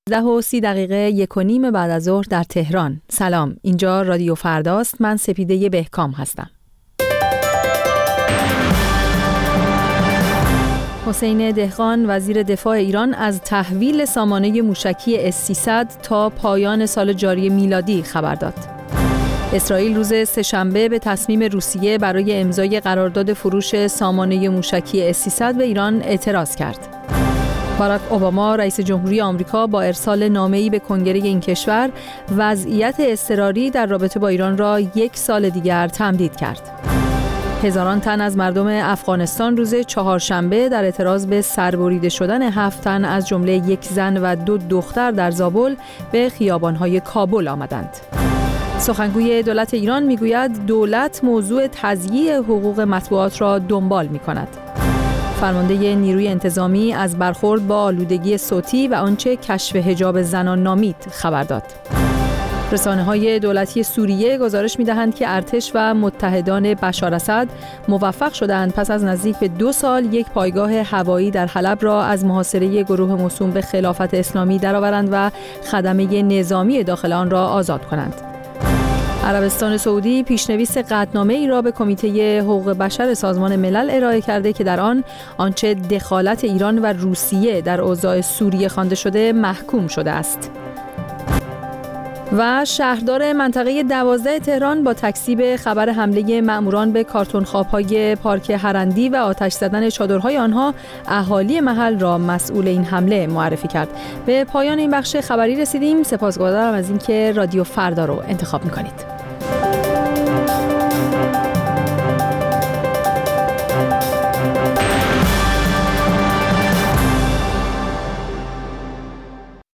10:30 1:30 بعد از ظهر در تهران. سلام، اینجا رادیو فرداست. من سپیده بهکام هستم. حسین دهقان وزیر دفاع ایران از تحویل سامانه موشکی S-300 تا پایان سال جاری میلادی خبر داد. اسرائیل روز سه‌شنبه به تصمیم روسیه برای امضای قرارداد فروش سامانه موشکی S-300 به ایران اعتراض کرد. باراک اوباما رئیس جمهوری آمریکا با ارسال نامه‌ای به کنگره این کشور وضعیت اضطراری در رابطه با ایران را 1 سال دیگر تمدید کرد. هزاران تن از مردم افغانستان روز چهارشنبه در اعتراض به سربریده شدن 7 تن از جمله 1 زن و 2 دختر در زابل به خیابان‌های کابل آمدند. سخنگوی دولت ایران میگوید دولت موضوع تضییع حقوق مطبوعات را دنبال می‌کند. فرمانده نیروی انتظامی از برخورد با آلودگی صوتی و آنچه کشف حجاب زنان نامید خبر داد. رسانه‌های دولتی سوریه گزارش می‌دهند که ارتش و متحدان بشار اسد موفق شدند پس از نزدیک به 2 سال یک پایگاه هوایی در حلب را از محاصره گروه موسوم به خلافت اسلامی درآورند و خدمه نظامی داخل آن را آزاد کنند. عربستان سعودی پیشنویس قطعنامه‌ای را به کمیته حقوق بشر سازمان ملل ارائه کرده که در آن آنچه دخالت ایران و روسیه در اوضاع سوریه خوانده شده محکوم شده است. و شهردار منطقه 12 تهران با تکذیب خبر حمله مأموران به کارتون خواب‌های پارک هرندی و آتش زدن چادرهای آنها اهالی محل را مسئول این حمله معرفی کرد. به پایان این بخش خبری رسیدیم. سپاسگزارم از اینکه رادیو فردا رو انتخاب می‌کنید.